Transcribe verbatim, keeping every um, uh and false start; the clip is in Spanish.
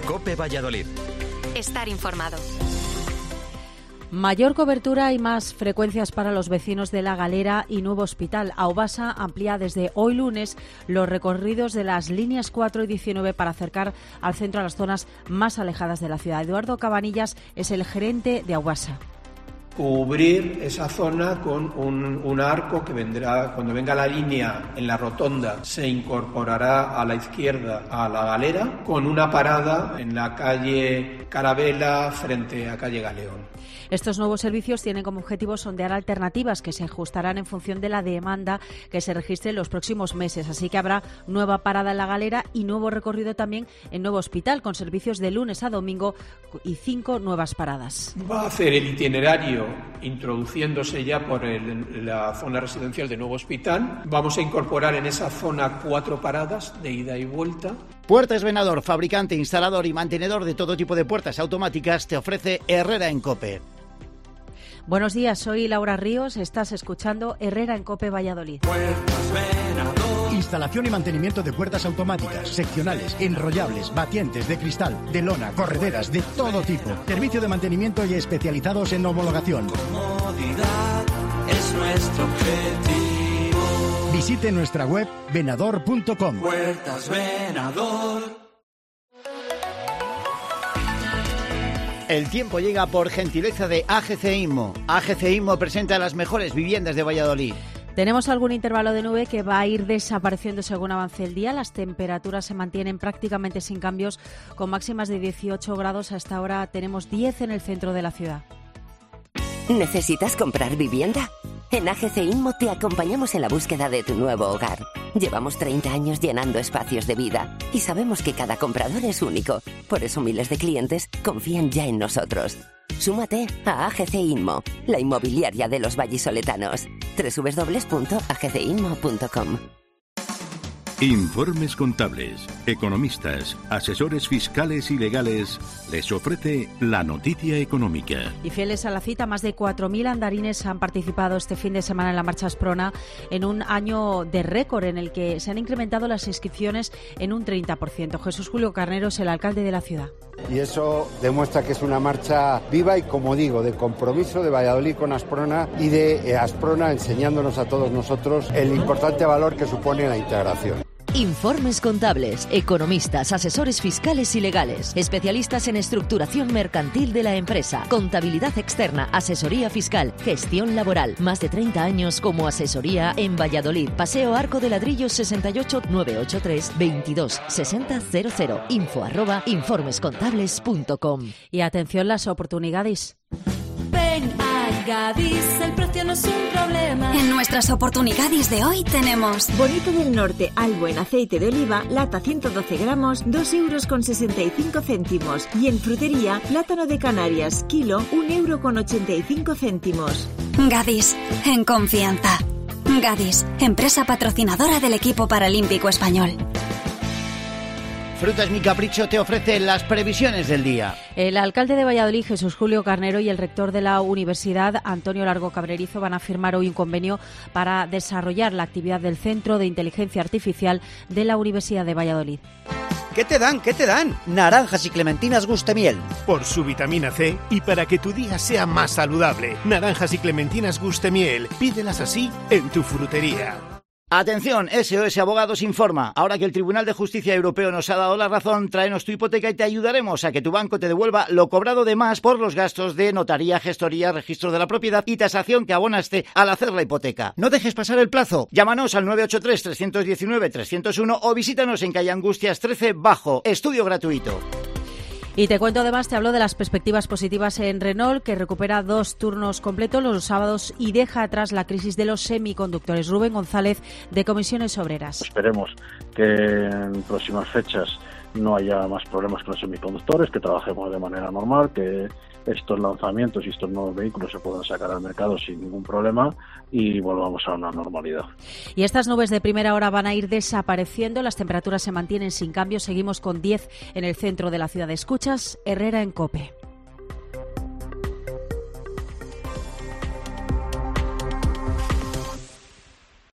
COPE Valladolid. Estar informado. Mayor cobertura y más frecuencias para los vecinos de La Galera y Nuevo Hospital. Aubasa amplía desde hoy lunes los recorridos de las líneas cuatro y diecinueve para acercar al centro a las zonas más alejadas de la ciudad. Eduardo Cabanillas es el gerente de Aubasa. Cubrir esa zona con un, un arco que vendrá, cuando venga la línea en la rotonda, se incorporará a la izquierda a La Galera, con una parada en la calle Carabela frente a calle Galeón. Estos nuevos servicios tienen como objetivo sondear alternativas que se ajustarán en función de la demanda que se registre en los próximos meses. Así que habrá nueva parada en La Galera y nuevo recorrido también en Nuevo Hospital, con servicios de lunes a domingo y cinco nuevas paradas. Va a hacer el itinerario introduciéndose ya por el, la zona residencial de Nuevo Hospital. Vamos a incorporar en esa zona cuatro paradas de ida y vuelta. Puertas Venador, fabricante, instalador y mantenedor de todo tipo de puertas automáticas, te ofrece Herrera en COPE. Buenos días, soy Laura Ríos, estás escuchando Herrera en COPE Valladolid. Instalación y mantenimiento de puertas automáticas, seccionales, enrollables, batientes, de cristal, de lona, correderas, de todo tipo. Servicio de mantenimiento y especializados en homologación. Comodidad es nuestro objetivo. Visite nuestra web venador punto com. Puertas Venador. El tiempo llega por gentileza de A G C Inmo. A G C Inmo presenta las mejores viviendas de Valladolid. Tenemos algún intervalo de nube que va a ir desapareciendo según avance el día. Las temperaturas se mantienen prácticamente sin cambios, con máximas de dieciocho grados. Hasta ahora tenemos diez en el centro de la ciudad. ¿Necesitas comprar vivienda? En A G C Inmo te acompañamos en la búsqueda de tu nuevo hogar. Llevamos treinta años llenando espacios de vida y sabemos que cada comprador es único. Por eso miles de clientes confían ya en nosotros. Súmate a A G C Inmo, la inmobiliaria de los vallisoletanos. doble u doble u doble u punto a g c inmo punto com. Informes contables, economistas, asesores fiscales y legales les ofrece la noticia económica. Y fieles a la cita, más de cuatro mil andarines han participado este fin de semana en la Marcha Asprona, en un año de récord en el que se han incrementado las inscripciones en un treinta por ciento. Jesús Julio Carnero es el alcalde de la ciudad. Y eso demuestra que es una marcha viva y, como digo, de compromiso de Valladolid con Asprona y de eh, Asprona enseñándonos a todos nosotros el importante valor que supone la integración. Informes contables, economistas, asesores fiscales y legales, especialistas en estructuración mercantil de la empresa, contabilidad externa, asesoría fiscal, gestión laboral. Más de treinta años como asesoría en Valladolid. Paseo Arco de Ladrillos sesenta y ocho, nueve ocho tres, veintidós sesenta cero cero. Info arroba informescontables punto com. Y atención, las oportunidades. Ven a Gadis, el precio no es un problema. En nuestras oportunidades de hoy tenemos Bonito del Norte, albo en aceite de oliva, lata ciento doce gramos, dos euros con sesenta y cinco céntimos. Y en frutería, plátano de Canarias, kilo, un euro con ochenta y cinco céntimos. Gadis, en confianza. Gadis, empresa patrocinadora del equipo paralímpico español. Frutas Mi Capricho te ofrece las previsiones del día. El alcalde de Valladolid, Jesús Julio Carnero, y el rector de la universidad, Antonio Largo Cabrerizo, van a firmar hoy un convenio para desarrollar la actividad del Centro de Inteligencia Artificial de la Universidad de Valladolid. ¿Qué te dan? ¿Qué te dan? Naranjas y clementinas Gustemiel. Por su vitamina C y para que tu día sea más saludable. Naranjas y clementinas Gustemiel. Pídelas así en tu frutería. Atención, S O S Abogados informa. Ahora que el Tribunal de Justicia Europeo nos ha dado la razón, tráenos tu hipoteca y te ayudaremos a que tu banco te devuelva lo cobrado de más por los gastos de notaría, gestoría, registro de la propiedad y tasación que abonaste al hacer la hipoteca. No dejes pasar el plazo. Llámanos al nueve ocho tres, tres uno nueve, tres cero uno o visítanos en calle Angustias trece Bajo. Estudio gratuito. Y te cuento además, te hablo de las perspectivas positivas en Renault, que recupera dos turnos completos los sábados y deja atrás la crisis de los semiconductores. Rubén González, de Comisiones Obreras. Esperemos que en próximas fechas no haya más problemas con los semiconductores, que trabajemos de manera normal, que estos lanzamientos y estos nuevos vehículos se puedan sacar al mercado sin ningún problema y volvamos a una normalidad. Y estas nubes de primera hora van a ir desapareciendo, las temperaturas se mantienen sin cambio, seguimos con diez en el centro de la ciudad. Escuchas Herrera en COPE.